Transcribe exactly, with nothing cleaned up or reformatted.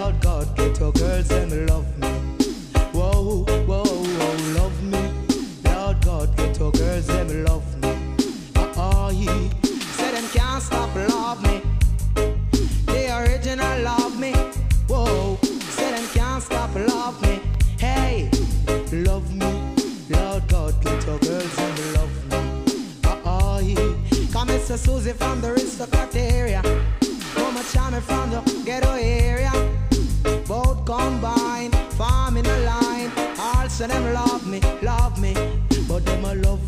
Lord God, ghetto girls them love me. Whoa, whoa, whoa, love me. Lord God, ghetto girls them love me. Oh, yeah. Say them can't stop love me. The original love me. Whoa. Say them can't stop love me. Hey, love me. Lord God, ghetto girls them love me. Oh, yeah. Come Mister Susie from the aristocrat area. Come a charming from the ghetto area. Both combined, farm in a line. Also them love me, love me, but them a love